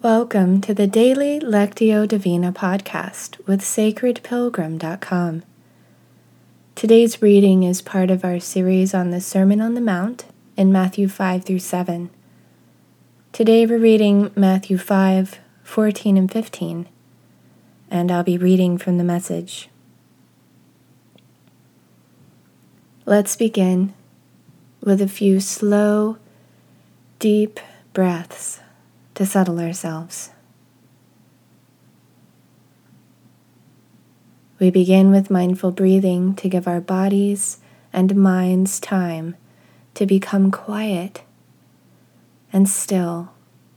Welcome to the Daily Lectio Divina podcast with sacredpilgrim.com. Today's reading is part of our series on the Sermon on the Mount in Matthew 5 through 7. Today we're reading Matthew 5, 14 and 15, and I'll be reading from the Message. Let's begin with a few slow, deep breaths to settle ourselves. We begin with mindful breathing to give our bodies and minds time to become quiet and still.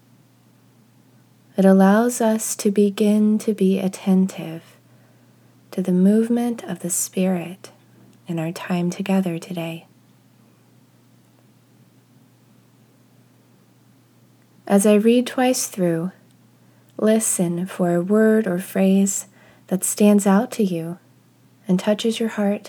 It allows us to begin to be attentive to the movement of the Spirit in our time together today. As I read twice through, listen for a word or phrase that stands out to you and touches your heart.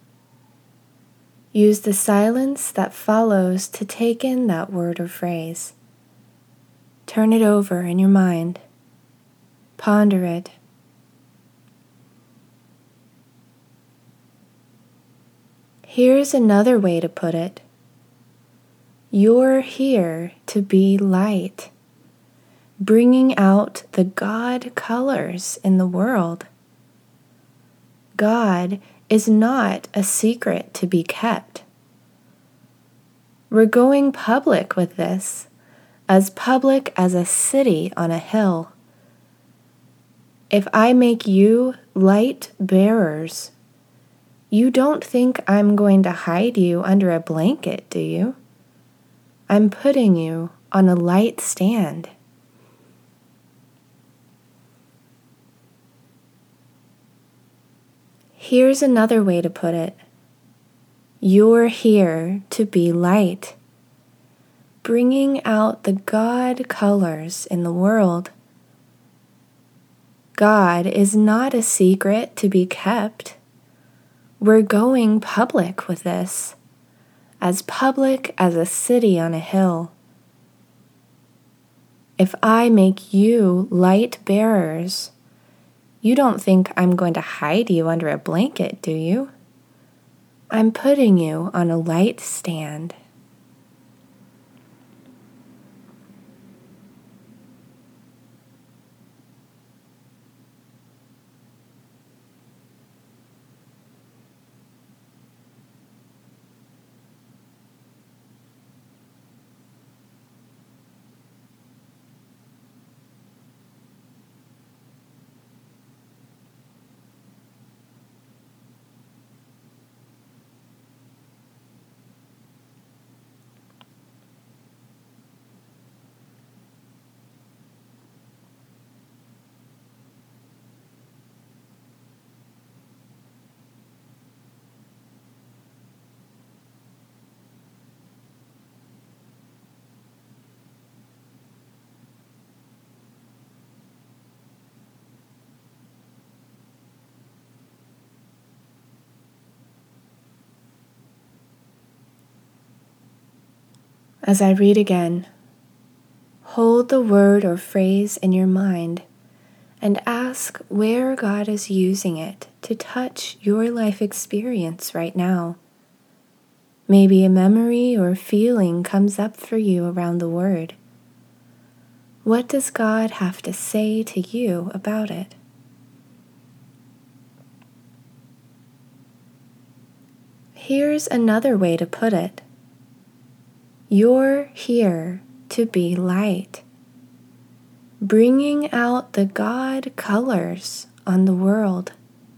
Use the silence that follows to take in that word or phrase. Turn it over in your mind. Ponder it. Here's another way to put it. You're here to be light, bringing out the God colors in the world. God is not a secret to be kept. We're going public with this, as public as a city on a hill. If I make you light bearers, you don't think I'm going to hide you under a blanket, do you? I'm putting you on a light stand. Here's another way to put it. You're here to be light, bringing out the God colors in the world. God is not a secret to be kept. We're going public with this, as public as a city on a hill. If I make you light bearers, you don't think I'm going to hide you under a blanket, do you? I'm putting you on a light stand. As I read again, hold the word or phrase in your mind and ask where God is using it to touch your life experience right now. Maybe a memory or feeling comes up for you around the word. What does God have to say to you about it? Here's another way to put it. You're here to be light, bringing out the God colors on the world.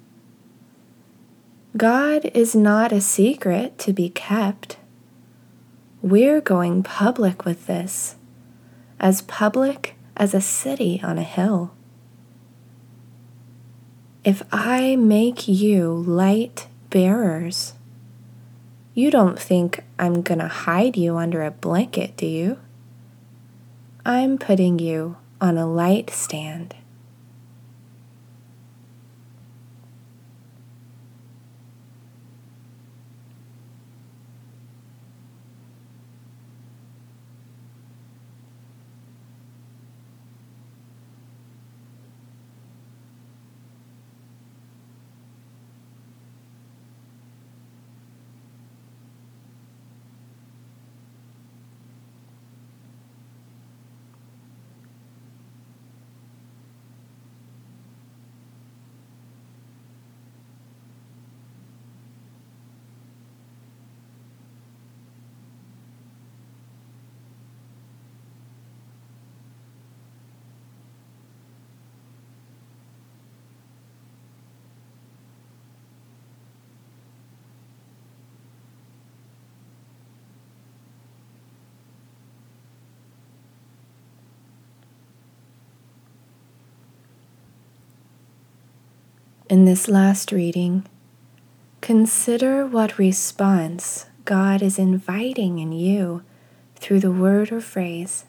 God is not a secret to be kept. We're going public with this, as public as a city on a hill. If I make you light bearers, you don't think I'm going to hide you under a blanket, do you? I'm putting you on a light stand. In this last reading, consider what response God is inviting in you through the word or phrase.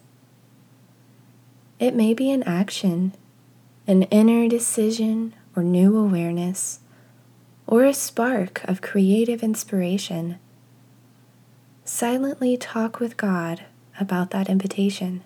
It may be an action, an inner decision or new awareness, or a spark of creative inspiration. Silently talk with God about that invitation.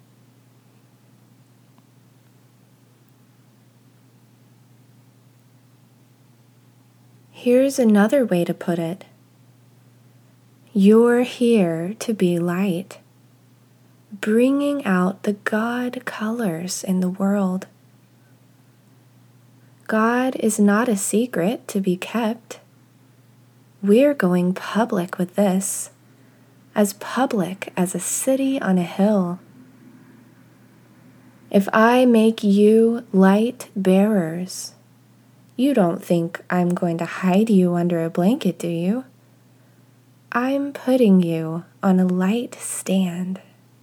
Here's another way to put it. You're here to be light, bringing out the God colors in the world. God is not a secret to be kept. We're going public with this, as public as a city on a hill. If I make you light bearers, you don't think I'm going to hide you under a blanket, do you? I'm putting you on a light stand.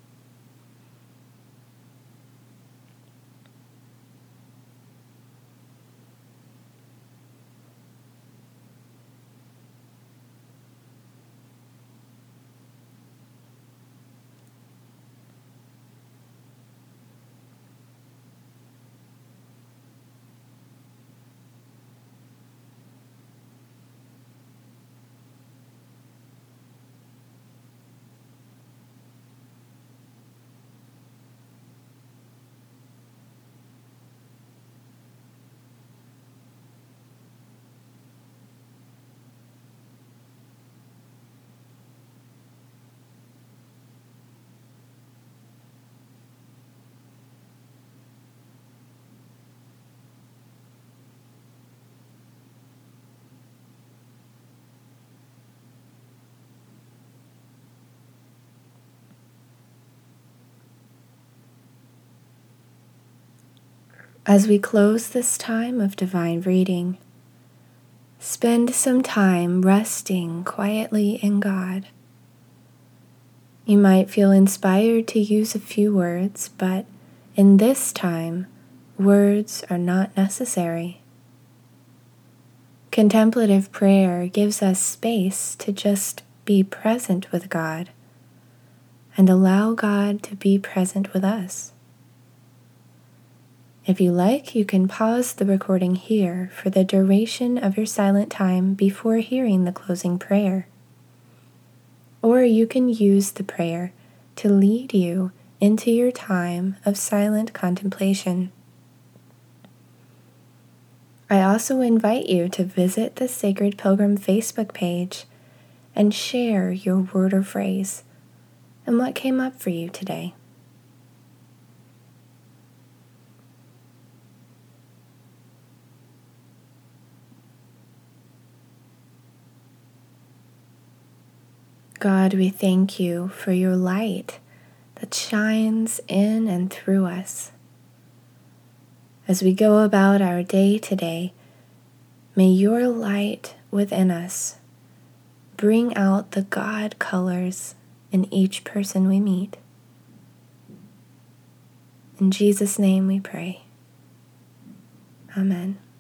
As we close this time of divine reading, spend some time resting quietly in God. You might feel inspired to use a few words, but in this time, words are not necessary. Contemplative prayer gives us space to just be present with God and allow God to be present with us. If you like, you can pause the recording here for the duration of your silent time before hearing the closing prayer. Or you can use the prayer to lead you into your time of silent contemplation. I also invite you to visit the Sacred Pilgrim Facebook page and share your word or phrase and what came up for you today. God, we thank you for your light that shines in and through us. As we go about our day today, may your light within us bring out the God colors in each person we meet. In Jesus' name we pray. Amen.